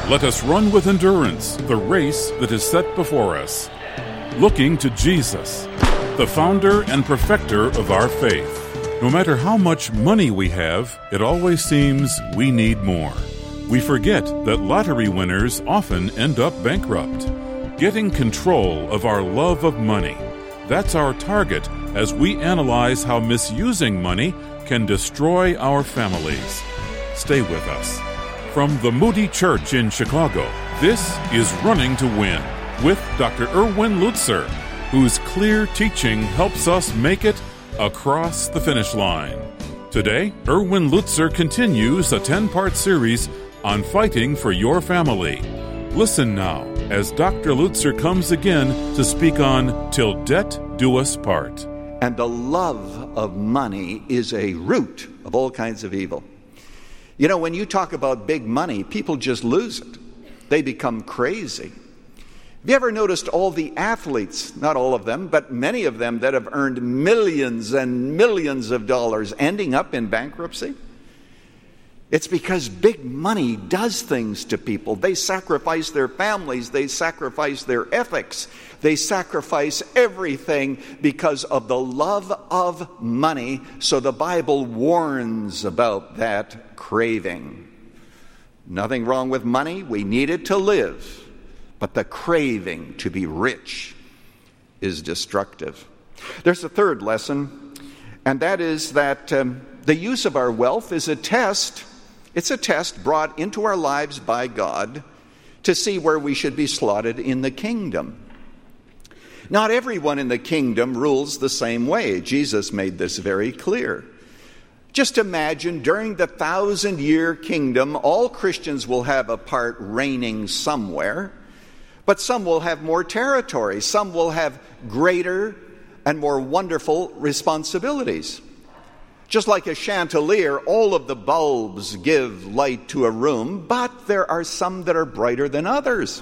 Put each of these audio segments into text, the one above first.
Let us run with endurance the race that is set before us, looking to Jesus, the founder and perfecter of our faith. No matter how much money we have, it always seems we need more. We forget that lottery winners often end up bankrupt. Getting control of our love of money, that's our target as we analyze how misusing money can destroy our families. Stay with us. From the Moody Church in Chicago, this is Running to Win with Dr. Erwin Lutzer, whose clear teaching helps us make it across the finish line. Today, Erwin Lutzer continues a 10-part series on fighting for your family. Listen now as Dr. Lutzer comes again to speak on Till Death Do Us Part. And the love of money is a root of all kinds of evil. You know, when you talk about big money, people just lose it. They become crazy. Have you ever noticed all the athletes, not all of them, but many of them that have earned millions and millions of dollars ending up in bankruptcy? It's because big money does things to people. They sacrifice their families. They sacrifice their ethics. They sacrifice everything because of the love of money. So the Bible warns about that craving. Nothing wrong with money. We need it to live. But the craving to be rich is destructive. There's a third lesson, and that is that the use of our wealth is a test. It's a test brought into our lives by God to see where we should be slotted in the kingdom. Not everyone in the kingdom rules the same way. Jesus made this very clear. Just imagine during the 1,000-year kingdom, all Christians will have a part reigning somewhere. But some will have more territory. Some will have greater and more wonderful responsibilities. Just like a chandelier, all of the bulbs give light to a room, but there are some that are brighter than others.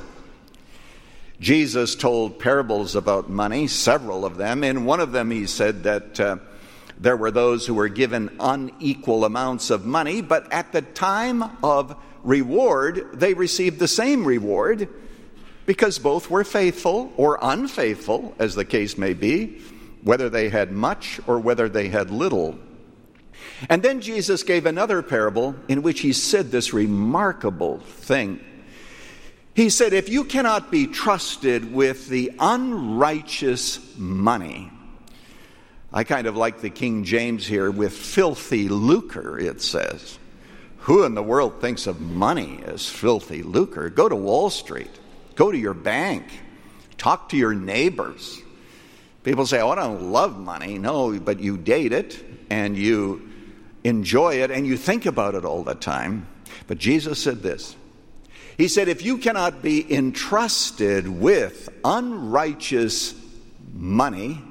Jesus told parables about money, several of them. In one of them he said that there were those who were given unequal amounts of money, but at the time of reward, they received the same reward, because both were faithful or unfaithful, as the case may be, whether they had much or whether they had little. And then Jesus gave another parable in which he said this remarkable thing. He said, if you cannot be trusted with the unrighteous money, I kind of like the King James here, with filthy lucre, it says. Who in the world thinks of money as filthy lucre? Go to Wall Street. Go to your bank. Talk to your neighbors. People say, oh, I don't love money. No, but you date it and you enjoy it and you think about it all the time. But Jesus said this. He said, if you cannot be entrusted with unrighteous money,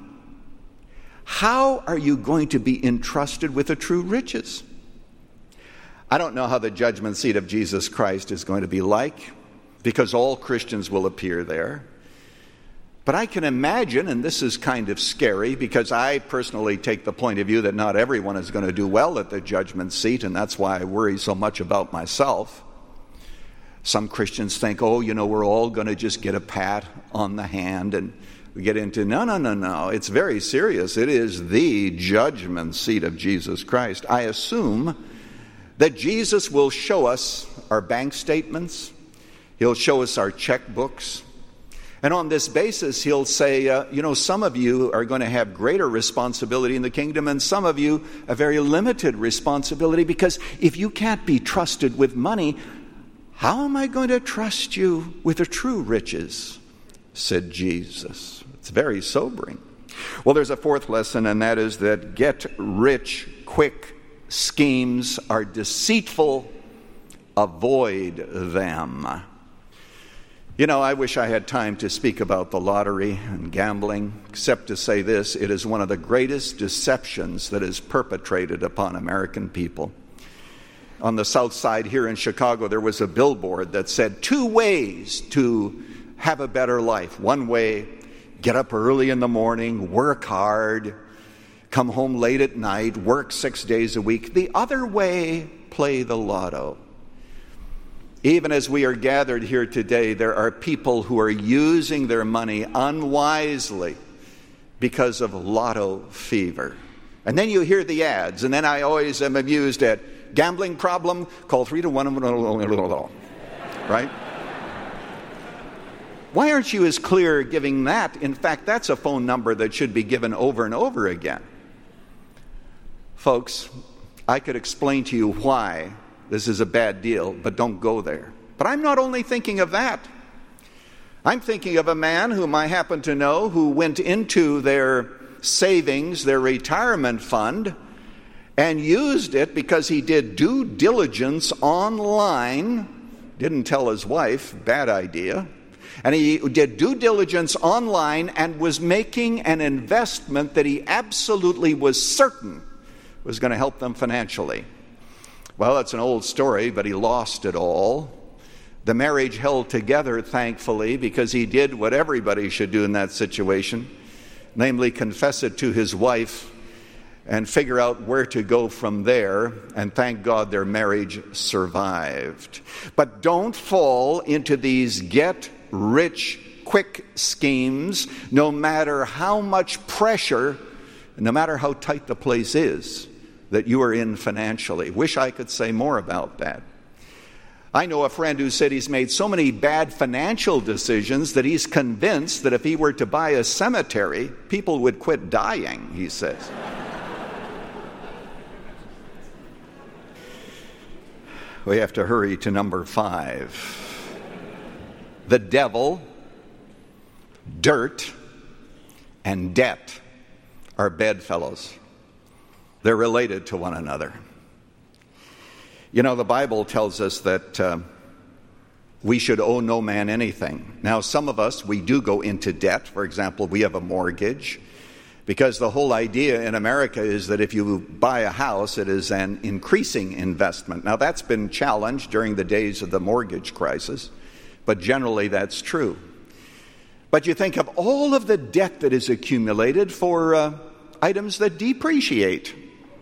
how are you going to be entrusted with the true riches? I don't know how the judgment seat of Jesus Christ is going to be like, because all Christians will appear there. But I can imagine, and this is kind of scary, because I personally take the point of view that not everyone is going to do well at the judgment seat, and that's why I worry so much about myself. Some Christians think, oh, you know, we're all going to just get a pat on the hand, and we get into, no. It's very serious. It is the judgment seat of Jesus Christ. I assume that Jesus will show us our bank statements. He'll show us our checkbooks. And on this basis, he'll say, some of you are going to have greater responsibility in the kingdom, and some of you a very limited responsibility, because if you can't be trusted with money, how am I going to trust you with the true riches? Said Jesus. It's very sobering. Well, there's a fourth lesson, and that is that get-rich-quick schemes are deceitful. Avoid them. You know, I wish I had time to speak about the lottery and gambling, except to say this: it is one of the greatest deceptions that is perpetrated upon American people. On the south side here in Chicago, there was a billboard that said 2 ways to have a better life. One way, get up early in the morning, work hard, come home late at night, work 6 days a week. The other way, play the lotto. Even as we are gathered here today, there are people who are using their money unwisely because of lotto fever. And then you hear the ads, and then I always am amused at gambling problem, call 3-1, right? Why aren't you as clear giving that? In fact, that's a phone number that should be given over and over again. Folks, I could explain to you why this is a bad deal, but don't go there. But I'm not only thinking of that. I'm thinking of a man whom I happen to know who went into their savings, their retirement fund, and used it because he did due diligence online. Didn't tell his wife, bad idea. And he did due diligence online and was making an investment that he absolutely was certain was going to help them financially. Well, that's an old story, but he lost it all. The marriage held together, thankfully, because he did what everybody should do in that situation, namely confess it to his wife and figure out where to go from there, and thank God their marriage survived. But don't fall into these get-rich-quick schemes, no matter how much pressure, no matter how tight the place is that you are in financially. Wish I could say more about that. I know a friend who said he's made so many bad financial decisions that he's convinced that if he were to buy a cemetery, people would quit dying, he says. We have to hurry to number 5. The devil, dirt, and debt are bedfellows. They're related to one another. You know, the Bible tells us that we should owe no man anything. Now, some of us, we do go into debt. For example, we have a mortgage. Because the whole idea in America is that if you buy a house, it is an increasing investment. Now, that's been challenged during the days of the mortgage crisis, but generally that's true. But you think of all of the debt that is accumulated for items that depreciate.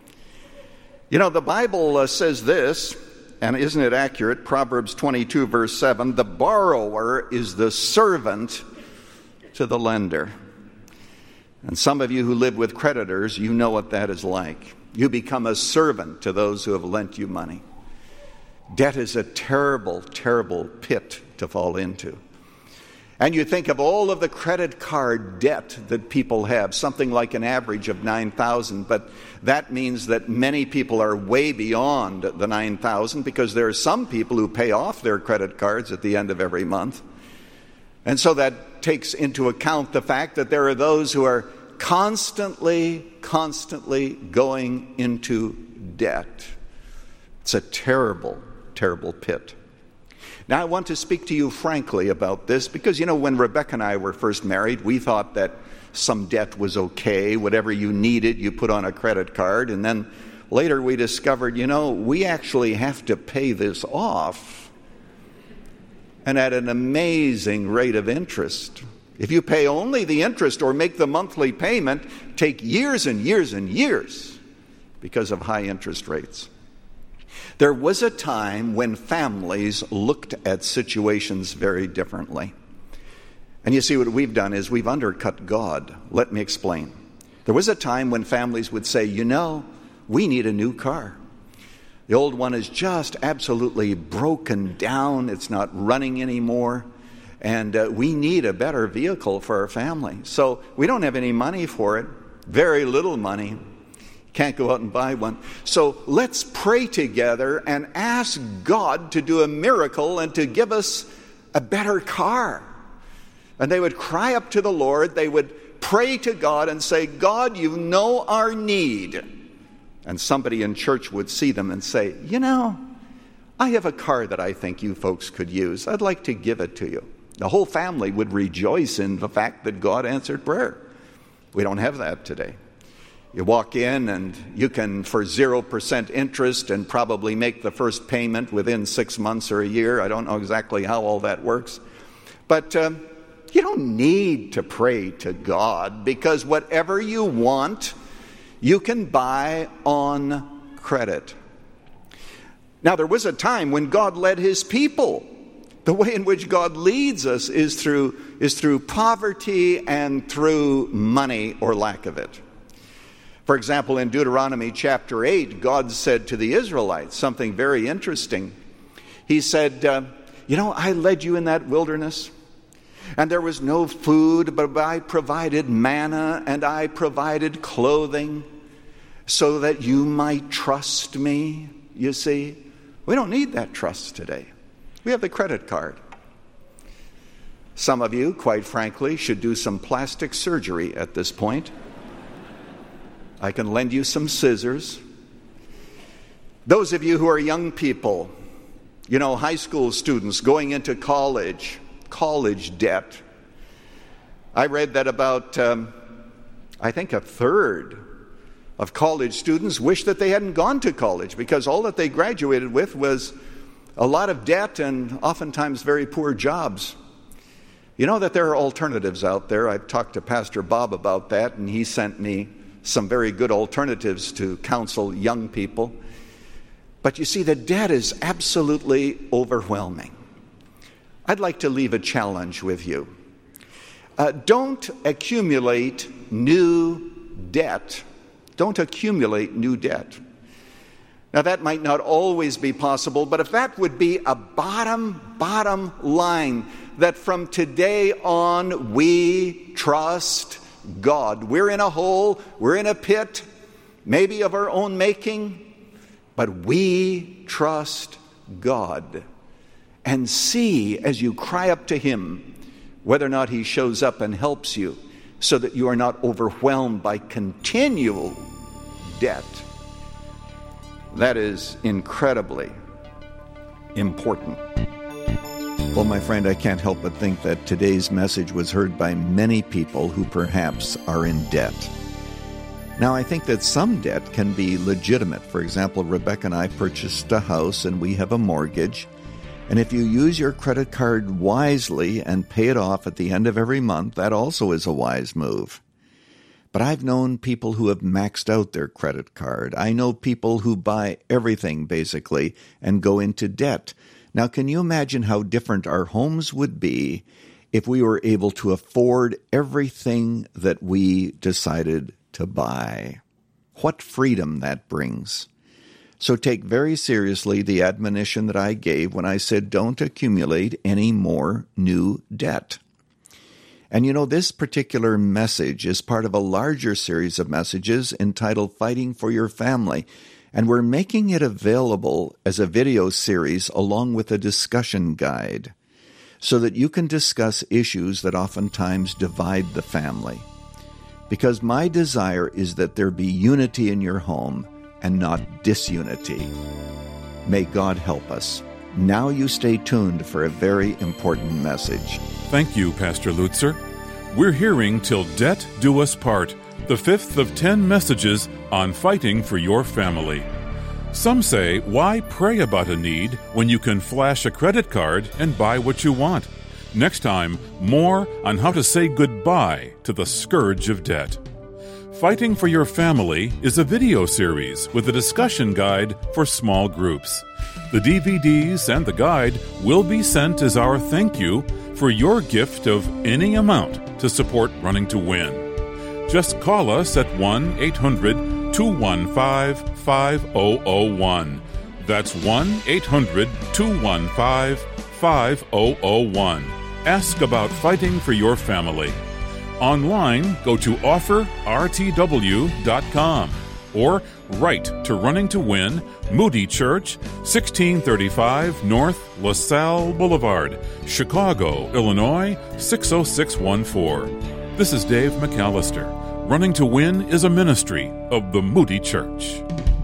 You know, the Bible says this, and isn't it accurate? Proverbs 22, verse 7, the borrower is the servant to the lender. And some of you who live with creditors, you know what that is like. You become a servant to those who have lent you money. Debt is a terrible, terrible pit to fall into. And you think of all of the credit card debt that people have, something like an average of $9,000, but that means that many people are way beyond the $9,000 because there are some people who pay off their credit cards at the end of every month. And so that takes into account the fact that there are those who are constantly going into debt. It's a terrible, terrible pit. Now, I want to speak to you frankly about this because, you know, when Rebecca and I were first married, we thought that some debt was okay. Whatever you needed, you put on a credit card. And then later we discovered, you know, we actually have to pay this off. And at an amazing rate of interest. If you pay only the interest or make the monthly payment, take years and years and years because of high interest rates. There was a time when families looked at situations very differently. And you see, what we've done is we've undercut God. Let me explain. There was a time when families would say, you know, we need a new car. The old one is just absolutely broken down. It's not running anymore. And we need a better vehicle for our family. So we don't have any money for it. Very little money. Can't go out and buy one. So let's pray together and ask God to do a miracle and to give us a better car. And they would cry up to the Lord. They would pray to God and say, God, you know our need. And somebody in church would see them and say, you know, I have a car that I think you folks could use. I'd like to give it to you. The whole family would rejoice in the fact that God answered prayer. We don't have that today. You walk in and you can, for 0% interest, and probably make the first payment within 6 months or a year. I don't know exactly how all that works. But you don't need to pray to God, because whatever you want, you can buy on credit. Now, there was a time when God led his people. The way in which God leads us is through poverty and through money or lack of it. For example, in Deuteronomy chapter 8, God said to the Israelites something very interesting. He said, I led you in that wilderness, and there was no food, but I provided manna and I provided clothing so that you might trust me. You see, we don't need that trust today. We have the credit card. Some of you, quite frankly, should do some plastic surgery at this point. I can lend you some scissors. Those of you who are young people, high school students going into college debt. I read that about, I think a third of college students wish that they hadn't gone to college because all that they graduated with was a lot of debt and oftentimes very poor jobs. You know that there are alternatives out there. I've talked to Pastor Bob about that, and he sent me some very good alternatives to counsel young people. But you see, the debt is absolutely overwhelming. I'd like to leave a challenge with you. Don't accumulate new debt. Don't accumulate new debt. Now, that might not always be possible, but if that would be a bottom line, that from today on we trust God. We're in a hole, we're in a pit, maybe of our own making, but we trust God. And see, as you cry up to Him, whether or not He shows up and helps you, so that you are not overwhelmed by continual debt. That is incredibly important. Well, my friend, I can't help but think that today's message was heard by many people who perhaps are in debt. Now, I think that some debt can be legitimate. For example, Rebecca and I purchased a house and we have a mortgage. And if you use your credit card wisely and pay it off at the end of every month, that also is a wise move. But I've known people who have maxed out their credit card. I know people who buy everything, basically, and go into debt. Now, can you imagine how different our homes would be if we were able to afford everything that we decided to buy? What freedom that brings. So take very seriously the admonition that I gave when I said don't accumulate any more new debt. And this particular message is part of a larger series of messages entitled Fighting for Your Family. And we're making it available as a video series along with a discussion guide so that you can discuss issues that oftentimes divide the family. Because my desire is that there be unity in your home and not disunity. May God help us. Now you stay tuned for a very important message. Thank you, Pastor Lutzer. We're hearing Till Debt Do Us Part, the 5th of 10 messages on fighting for your family. Some say, why pray about a need when you can flash a credit card and buy what you want? Next time, more on how to say goodbye to the scourge of debt. Fighting for Your Family is a video series with a discussion guide for small groups. The DVDs and the guide will be sent as our thank you for your gift of any amount to support Running to Win. Just call us at 1-800-215-5001. That's 1-800-215-5001. Ask about Fighting for Your Family. Online, go to offerrtw.com or write to Running to Win, Moody Church, 1635 North LaSalle Boulevard, Chicago, Illinois, 60614. This is Dave McAllister. Running to Win is a ministry of the Moody Church.